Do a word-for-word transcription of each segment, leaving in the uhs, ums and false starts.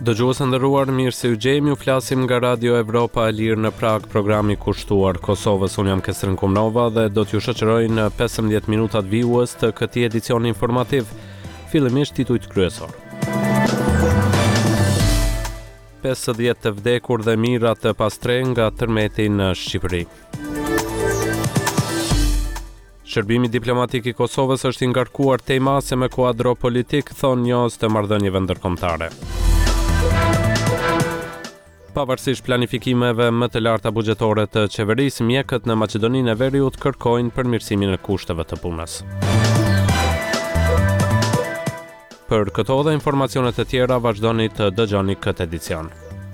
Dëgjues nderuar, mirë se u gjejmë, ju flasim nga Radio Evropa e Lirë në Prag, programi kushtuar Kosovës. Unë jam Kestrin Kumnova dhe do t'ju shoqëroj në pesëmbëdhjetë minutat vijues të këtij edicioni informativ. Fillimisht titujt kryesor. pesëdhjetë të vdekur dhe mijëra të pastre nga tërmeti në Shqipëri. Shërbimi diplomatik i Kosovës është i ngarkuar temase me kuadro politik, thonë njohës të marrëdhënieve ndërkombëtare. Pavarësisht planifikimeve më të larta buxhetore të qeverisë, mjekët në Maqedoninë e Veriut kërkojnë përmirësimin e kushteve të punës. Për këto dhe informacione të tjera vazhdoni të dëgjoni këtë edicion.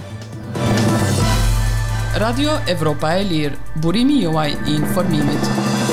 Radio Evropa e Lirë, burimi juaj i informimit.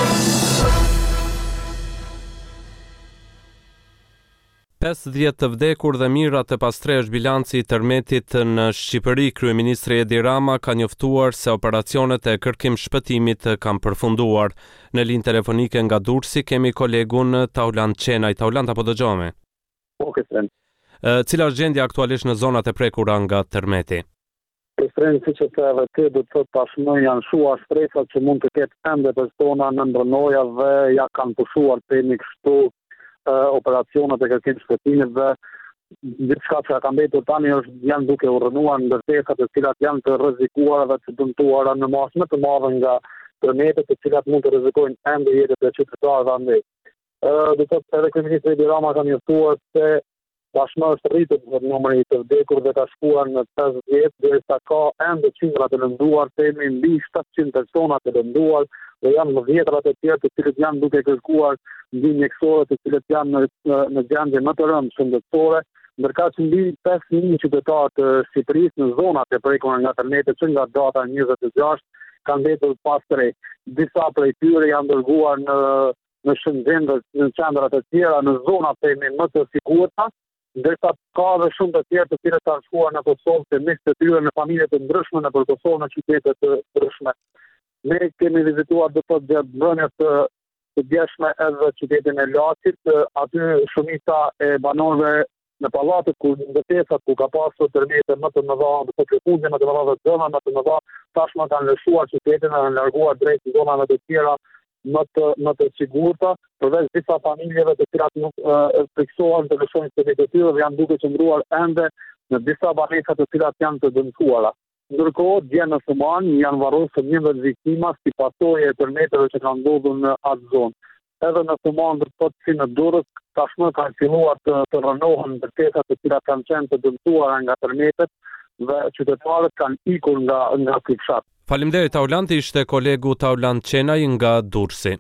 pesëdhjetë të vdekur dhe mijëra të pastre është bilanci i tërmetit në Shqipëri. Kryeministri Edi Rama ka njoftuar se operacionet e kërkim shpëtimit kanë përfunduar. Në linjë telefonike nga Durrësi kemi kolegun Taulant Qenaj. Taulant, apo dëgjome? Po, Kestren. Cila është gjendja aktualisht në zonat e prekura nga tërmeti? Kestren, si që të edhe të do të thotë tashmë janë shuar stresat që mund të ketë ende persona në ndërnoja dhe ja kanë pushuar temi kështu Uh, operacionet e kërkim shpëtimit dhe gjithçka që ka mbetur tani është janë duke u rënuar ndërtesat të cilat janë të rrezikuara dhe të dëmtuara në masë më të madhe nga tërmetet, të cilat mund të rrezikojnë ende jetën e qytetarëve andaj. Uh, do të thotë edhe kryeministri Edi Rama ka njoftuar se tashmë është rritur numri i të vdekur dhe ka shkuar në pesëdhjetë, derisa ka ende qindra të lënduar, themi mbi shtatëqind persona të lënduar dhe janë më dhjetërat e tjerë të cilët janë duke kërkuar ndihmë mjekësore, të cilët janë në, në, në gjendje më të rëndë shëndetësore, ndërka që mbi pesë mijë qytetarë të Shqipërisë në zonat e prekura nga tërmeti që nga data njëzet e gjashtë kanë mbetur pastre. Disa prej tyre janë dërguar në në Shënzen dhe në qendrat e tjera në zonat themi më të sigurta, ndërsa ka dhe shumë të tjerë të cilët kanë shkuar në Kosovë të mes të tyre në familje të ndryshme në për Kosovë në qytete të ndryshme. Ne kemi vizituar do të gjatë brënjes të, të djeshme edhe qytetin e Laçit, aty shumica e banorëve në pallatet ku ndërtesat ku ka pasur tërmete më të mëdha, do të thotë më të mëdha dhe zona më të mëdha, tashmë kanë lëshuar qytetin dhe kanë larguar drejt zonave të tjera më të më të sigurta, përveç disa familjeve të cilat nuk friksohen të lëshojnë qytetet e tyre dhe janë duke qëndruar ende në disa banesa të cilat janë të dëmtuara. Ndërkohë, dje në Suman janë varrosur njëmbëdhjetë viktima si pasojë e tërmeteve që kanë ndodhur në atë zonë. Edhe në Suman, do të thotë si në Durrës, tashmë kanë filluar të, të rënohen ndërtesat të cilat kanë qenë të dëmtuara nga tërmetet dhe qytetarët kanë ikur nga nga ky fshat. Faleminderit Taulant, ishte kolegu Taulant Qenaj nga Durrësi.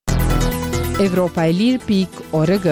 Evropa e Lirë pikë org.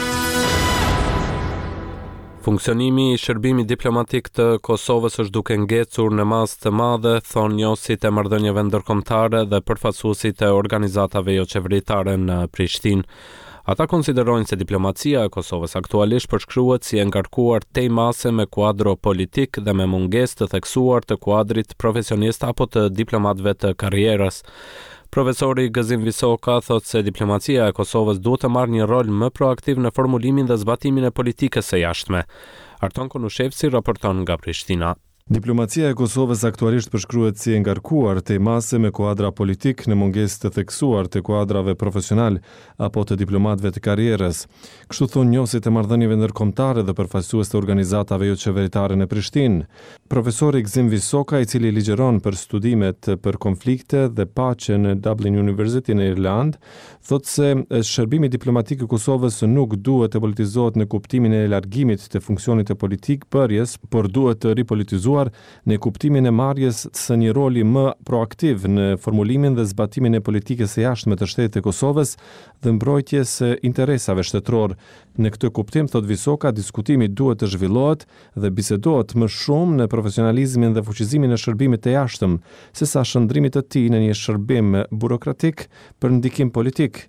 Funksionimi i shërbimit diplomatik të Kosovës është duke ngecur në masë të madhe, thonë njohësit e marrëdhënieve ndërkombëtare dhe përfaqësuesit e organizatave jo qeveritare në Prishtinë. Ata konsiderojnë se diplomacia e Kosovës aktualisht përshkruhet si e ngarkuar temase me kuadro politik dhe me mungesë të theksuar të kuadrit profesionist apo të diplomatëve të karrierës. Profesori Gëzim Visoka thotë se diplomacia e Kosovës duhet të marrë një rol më proaktiv në formulimin dhe zbatimin e politikës së jashtme. Arton Konushevci raporton nga Prishtina. Diplomacia e Kosovës aktualisht përshkruhet si e ngarkuar temase me kuadra politik në mungesë të theksuar të kuadrave profesional apo të diplomatëve të karrierës. Kështu thonë njohësit e marrëdhënieve ndërkombëtare dhe përfaqësues të organizatave jo qeveritare në Prishtinë. Profesori Gëzim Visoka, i cili ligjeron për studimet për konflikte dhe paqe në Dublin University në Irland, thotë se shërbimi diplomatik i Kosovës nuk duhet të politizohet në kuptimin e largimit të funksionit të politik bërjes, por duhet të ripolitizohet në kuptimin e marrjes së një roli më proaktiv në formulimin dhe zbatimin e politikës së jashtme të shtetit të Kosovës dhe mbrojtjes së interesave shtetëror. Në këtë kuptim, thot Visoka, diskutimi duhet të zhvillohet dhe bisedohet më shumë në profesionalizmin dhe fuqizimin e shërbimit të jashtëm, sesa shëndrimit të tij në një shërbim burokratik për ndikim politik.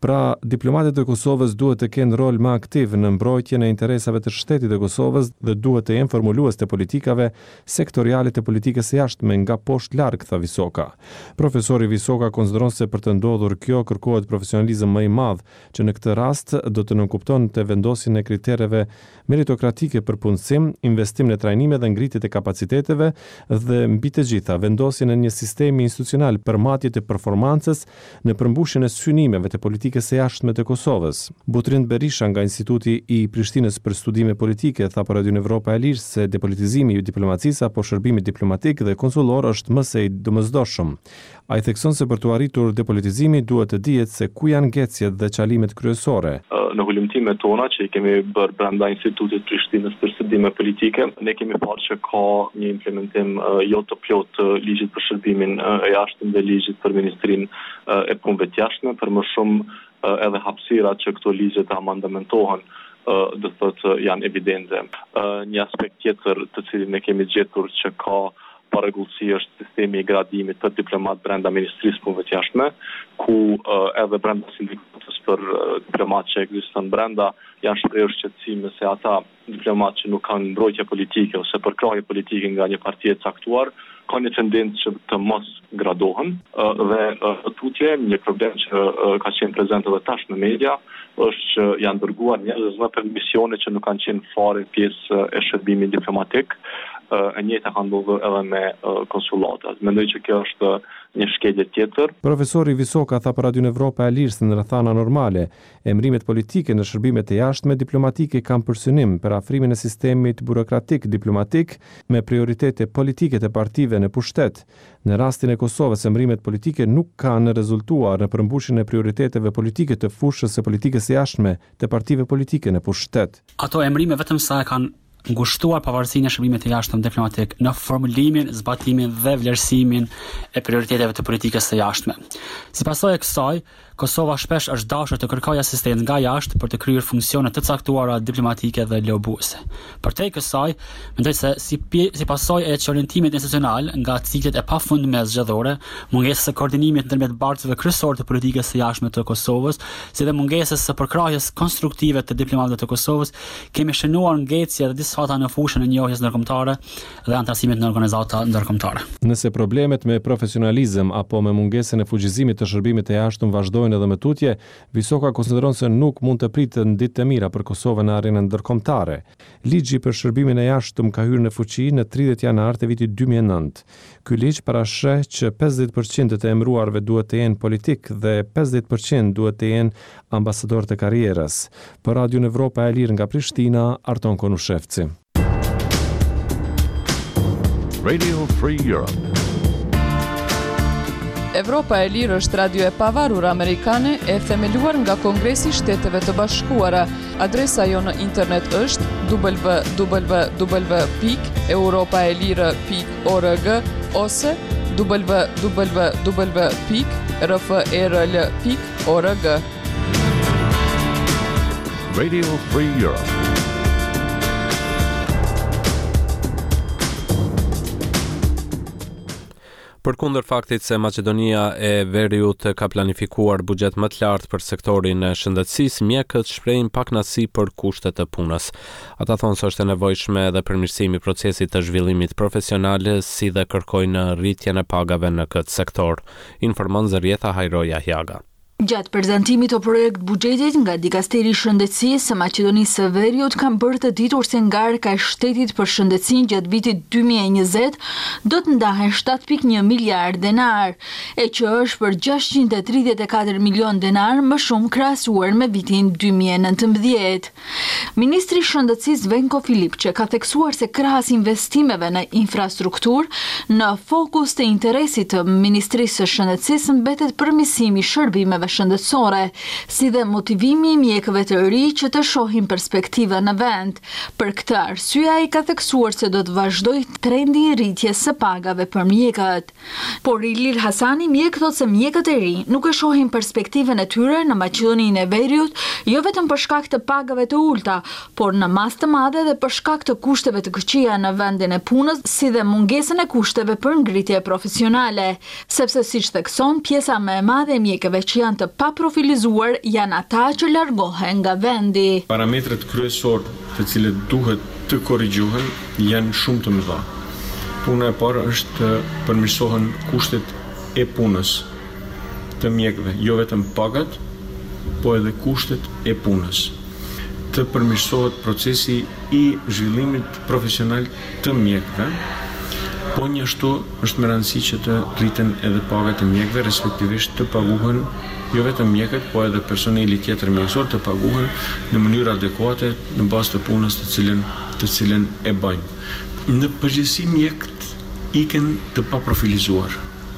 Pra, diplomatët e Kosovës duhet të kenë rol më aktiv në mbrojtjen e interesave të shtetit të Kosovës dhe duhet të jenë formulues të politikave sektoriale të politikës së jashtme nga poshtë larg, tha Visoka. Profesori Visoka konsideron se për të ndodhur kjo kërkohet profesionalizëm më i madh, që në këtë rast do të nënkupton të vendosjen e kritereve meritokratike për punësim, investim në trajnime dhe ngritje të kapaciteteve dhe mbi të gjitha vendosjen e një sistemi institucional për matje të performancës në përmbushjen e synimeve të politikës së jashtme të Kosovës. Butrind Berisha nga Instituti i Prishtinës për Studime Politike tha për Radion Evropa e Lirë se depolitizimi i diplomacisë apo shërbimi diplomatik dhe konsullor është më së domosdoshëm. Ai thekson se për të arritur depolitizimi duhet të dihet se ku janë ngecjet dhe çalimet kryesore. Në hulumtimet tona që i kemi bërë brenda Institutit Prishtinës për Studime Politike, ne kemi parë që ka një implementim jo të plot të ligjit për shërbimin e jashtëm dhe ligjit për Ministrinë e Punëve të Jashtme, për më shumë edhe hapësirat që këto ligje të amandamentohen do të thotë janë evidente. Një aspekt tjetër të cilin ne kemi gjetur që ka parregullsi është sistemi i gradimit për diplomat brenda Ministrisë së Punëve të Jashtme, ku edhe brenda sindikatës për diplomat që ekziston brenda janë shprehur shqetësime se ata diplomat që nuk kanë mbrojtje politike ose përkrahje politike nga një parti e caktuar ka një tendencë që të mos gradohen dhe tutje një problem që ka qenë prezent edhe tash në media është që janë dërguar njerëz për misione që nuk kanë qenë fare pjesë e shërbimit diplomatik. E njëjta ka ndodhur edhe me konsulatat. Mendoj që kjo është një shkelje tjetër. Profesori Visoka tha për Radion Evropa e Lirë se në rrethana normale, emrimet politike në shërbimet e jashtme diplomatike kanë për synim për afrimin e sistemit burokratik diplomatik me prioritete politike të partive në pushtet. Në rastin e Kosovës, emrimet politike nuk kanë rezultuar në përmbushjen e prioriteteve politike të fushës së politikës së jashtme të partive politike në pushtet. Ato emrime vetëm sa e kanë ngushtuar pavarësinë e shërbimit të jashtëm diplomatik në formulimin, zbatimin dhe vlerësimin e prioriteteve të politikës së jashtme. Si pasojë e kësaj, Kosova shpesh është dashur të kërkojë asistent nga jashtë për të kryer funksione të caktuara diplomatike dhe lobuese. Përtej kësaj, mendoj se si, si pasojë e çorientimit institucional nga ciklet e pafundme zgjedhore, mungesës së koordinimit ndërmjet barcëve kryesorë të politikës së jashtme të Kosovës, si dhe mungesës së përkrahjes konstruktive të diplomatëve të Kosovës, kemi shënuar ngecje dhe disfata në fushën e njohjes ndërkombëtare dhe antarësimit në organizata ndërkombëtare. Nëse problemet me profesionalizëm apo me mungesën e fuqizimit të shërbimit të jashtëm vazhdojnë edhe me tutje, Visoka konsideron se nuk mund të pritën ditë të mira për Kosovën në arenën ndërkombëtare. Ligji për shërbimin e jashtëm ka hyrë në fuqi në tridhjetë janar të vitit dy mijë e nëntë. Ky ligj parasheh që pesëdhjetë përqind të emëruarve duhet të jenë politik dhe pesëdhjetë përqind duhet të jenë ambasador të karrierës. Për Radion Evropa e Lirë nga Prishtina, Arton Konushevci. Radio Free Europe. Evropa e Lirë është radio e pavarur amerikane e themeluar nga Kongresi i Shteteve të Bashkuara. Adresa jo në internet është w w w pikë europaelire pikë org ose w w w pikë r f e r l pikë org. Radio Free Europe. Përkundër faktit se Maqedonia e Veriut ka planifikuar buxhet më të lartë për sektorin e shëndetësisë, mjekët shprehin pakënaqësi për kushtet e punës. Ata thonë se është e nevojshme edhe përmirësimi i procesit të zhvillimit profesional, si dhe kërkojnë rritjen e pagave në këtë sektor, informon Zërieta Hajroja Hjaga. Gjatë prezantimit të projekt buxhetit nga Dikasteri i Shëndetësisë së Maqedonisë së Veriut kanë bërë të ditur se ngarka e shtetit për shëndetësinë gjatë vitit dy mijë e njëzet do të ndahen shtat pikë një miliard denar, e që është për gjashtëqind e tridhjetë e katër milion denar më shumë krahasuar me vitin dy mijë e nëntëmbëdhjetë. Ministri i Shëndetësisë Venko Filipçe ka theksuar se krahas investimeve në infrastrukturë, në fokus të interesit të Ministrisë së Shëndetësisë mbetet përmirësimi i shërbimeve shëndetësore, si dhe motivimi i mjekëve të ri që të shohin perspektiva në vend. Për këtë arsye ai ka theksuar se do të vazhdojë trendi i rritjes së pagave për mjekët. Por Ilir Hasani, mjek, thotë se mjekët e ri nuk e shohin perspektivën e tyre në Maqedoninë e Veriut, jo vetëm për shkak të pagave të ulta, por në masë të madhe dhe për shkak të kushteve të këqija në vendin e punës, si dhe mungesën e kushteve për ngritje profesionale, sepse siç thekson, pjesa më e madhe e mjekëve që janë janë të paprofilizuar janë ata që largohen nga vendi. Parametrat kryesor të cilët duhet të korrigjohen janë shumë të mëdha. Puna e parë është të përmirësohen kushtet e punës të mjekëve, jo vetëm pagat, po edhe kushtet e punës. Të përmirësohet procesi i zhvillimit profesional të mjekëve, po njështu është me rëndësi që të rriten edhe pagat e mjekëve, respektivisht të paguhen jo vetëm mjekët, po edhe personeli tjetër mjekësor të paguhen në mënyrë adekuate në bazë të punës të cilën të cilën e bëjnë. Në përgjithësi mjekët iken të paprofilizuar.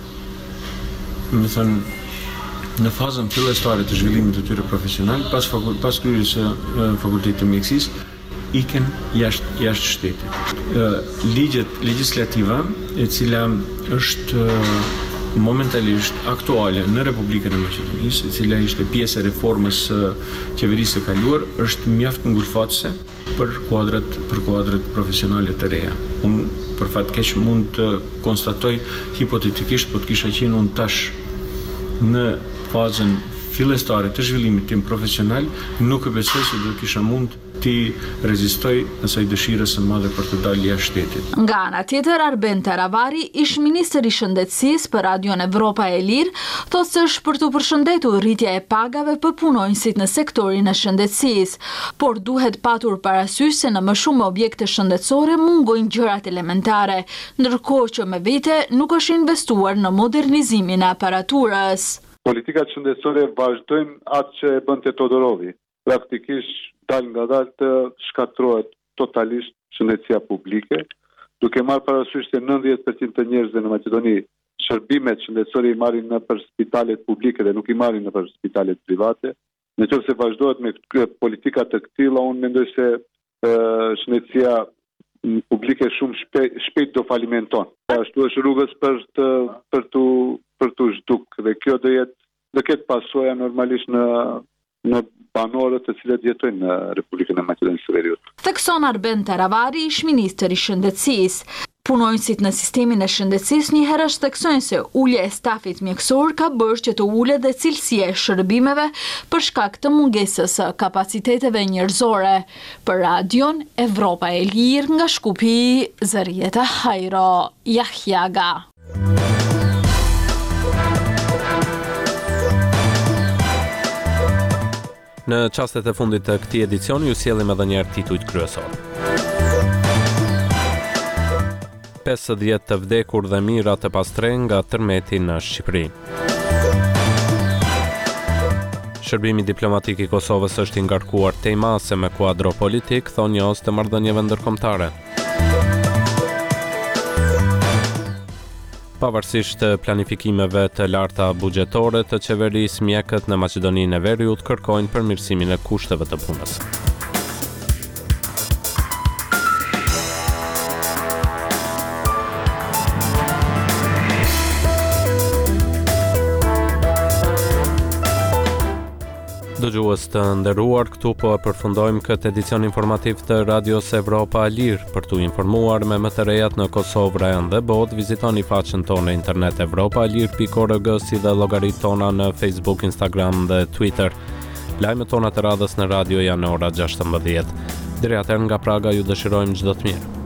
Me thënë, në fazën fillestare të zhvillimit të tyre profesional, pas, fakul, pas kryerjes së fakultetit të mjekësisë, iken jashtë jashtë shtetit. Ligjet legjislativa, e cila është momentalisht aktuale në Republikën e Maqedonisë, e cila ishte pjesë e reformës së qeverisë së kaluar, është mjaft ngulfatëse për kuadrat për kuadrat profesionale të reja. Unë për fat keq mund të konstatoj hipotetikisht, po të kisha qenë unë tash në fazën fillestare të zhvillimit tim profesional, nuk e besoj se do kisha mund ti rezistoj asaj dëshirës së madhe për të dalë jashtë shtetit. Nga ana tjetër, Arben Taravari, ish ministër i shëndetësisë për Radion Evropa e Lirë, thotë se është për të përshëndetur rritja e pagave për punonjësit në sektorin e shëndetësisë, por duhet patur parasysh se në më shumë objekte shëndetësore mungojnë gjërat elementare, ndërkohë që me vite nuk është investuar në modernizimin e aparaturës. Politikat shëndetësore vazhdojnë atë që e bënte Todorovi. Praktikisht dal nga dal të shkatrohet totalisht shëndetësia publike, duke marrë parasysh se nëntëdhjetë përqind të njerëzve në Maqedoni shërbimet shëndetësore i marrin në për spitalet publike dhe nuk i marrin në për spitalet private. Në qoftë se vazhdohet me politika të këtilla, unë mendoj se shëndetësia publike shumë shpejt, shpejt do falimenton. Ashtu është rrugës për të për të për të zhduk dhe kjo do jetë do ketë pasoja normalisht në në banorët të cilët jetojnë në Republikën e Maqedonisë së Veriut. Thekson Arben Taravari, ish ministër i shëndetësisë. Punonjësit në sistemin e shëndetësisë një herë theksojnë se ulja e stafit mjekësor ka bërë që të ulet dhe cilësia e shërbimeve për shkak të mungesës së kapaciteteve njerëzore. Për Radion Evropa e Lirë nga Shkupi, Zërieta Hajro, Jahjaga. Në çastet e fundit të këtij edicioni ju sjellim edhe një herë titujt kryesor. pesëdhjetë të vdekur dhe mijëra të pastre nga tërmeti në Shqipëri. Shërbimi diplomatik i Kosovës është i ngarkuar tej mase me kuadro politik, thonë njohës të marrëdhënieve ndërkombëtare. Pavarësisht të planifikimeve të larta buxhetore të qeverisë, mjekët në Maqedoninë e Veriut kërkojnë përmirësimin e kushteve të punës. Dëgjues të nderuar, këtu po përfundojmë këtë edicion informativ të Radios Evropa e Lirë. Për t'u informuar me më të rejat në Kosovë, Rajan dhe botë, vizitoni faqen tonë internet evropa e lirë pikë org si dhe llogaritë tona në Facebook, Instagram dhe Twitter. Lajmet tona të radhës në radio janë në ora gjashtëmbëdhjetë. Deri atëherë nga Praga ju dëshirojmë çdo të mirë.